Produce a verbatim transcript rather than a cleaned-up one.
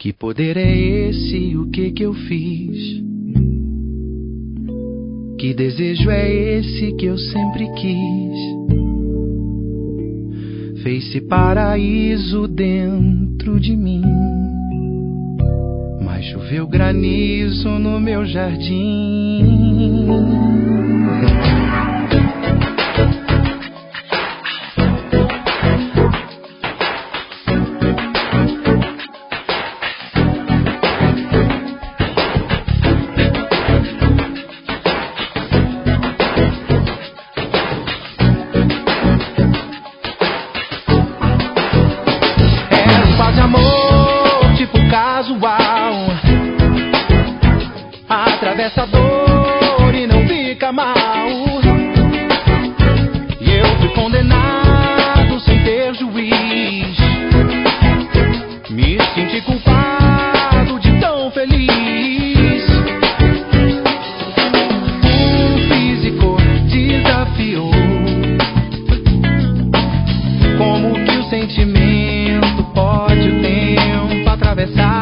Que poder é esse? O que que eu fiz? Que desejo é esse que eu sempre quis? Fez-se paraíso dentro de mim, mas choveu granizo no meu jardim. Atravessa a dor e não fica mal. E eu fui condenado sem ter juiz. Me senti culpado de tão feliz. O físico desafiou. Como que o sentimento pode o tempo atravessar?